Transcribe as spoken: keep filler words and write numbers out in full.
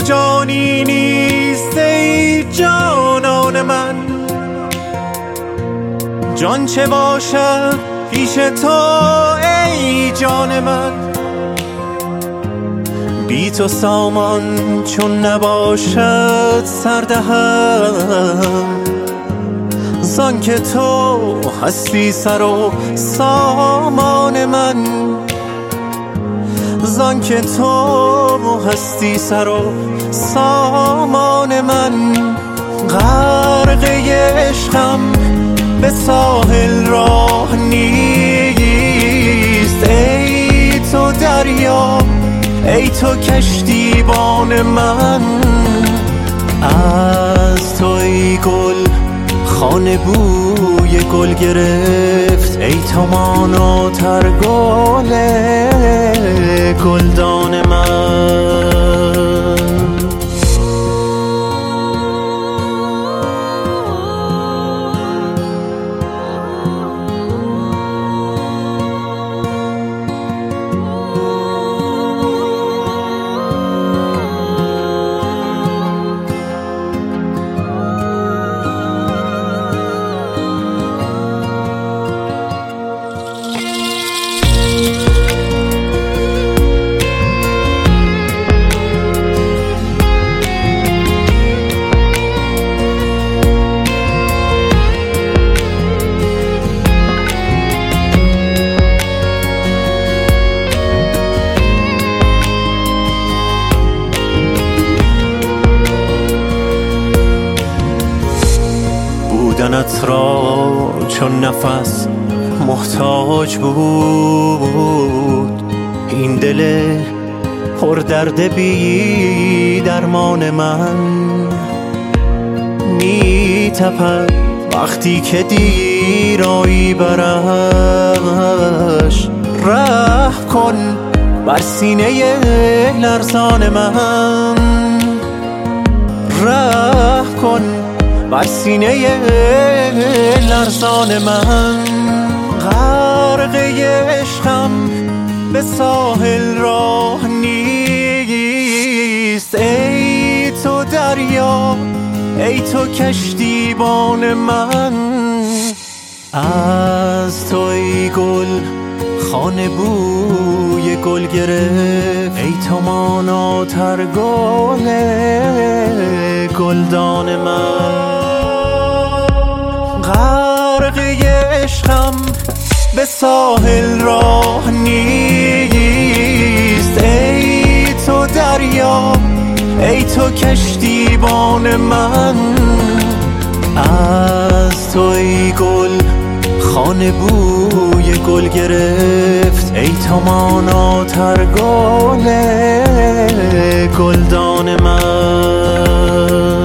جانی نیست ای جانان من، جان چه باشد پیش تو ای جان من. بی تو سامان چون نباشد سردهم، زان که تو هستی سر و سامان من، زان که تو هستی سر و سامان من. غرق عشقم به ساحل راه نیست ای تو دریا، ای تو کشتیبان من. از تو ای گل خانه بوی گل گرفت، ای تو ماناتر گل گلدان من. بودنت را چون نفس محتاج بود، این دل پر درد بی درمان من. می تپد وقتی که دیرایی برش، رحم کن بر سینه لرزان من، رحم کن بر سینه لرزان من. غرق عشقم به ساحل راه نیست ای تو دریا، ای تو کشتیبان من. از تو ای گل خانه بوی گل گرفت، ای تو ماناتر گل گلدان من. غرق عشقم به ساحل راه نیست ای تو دریا، ای تو کشتیبان من. از تو ای گل خانه بوی گل گرفت، ای تو ماناتر گل گلدان من.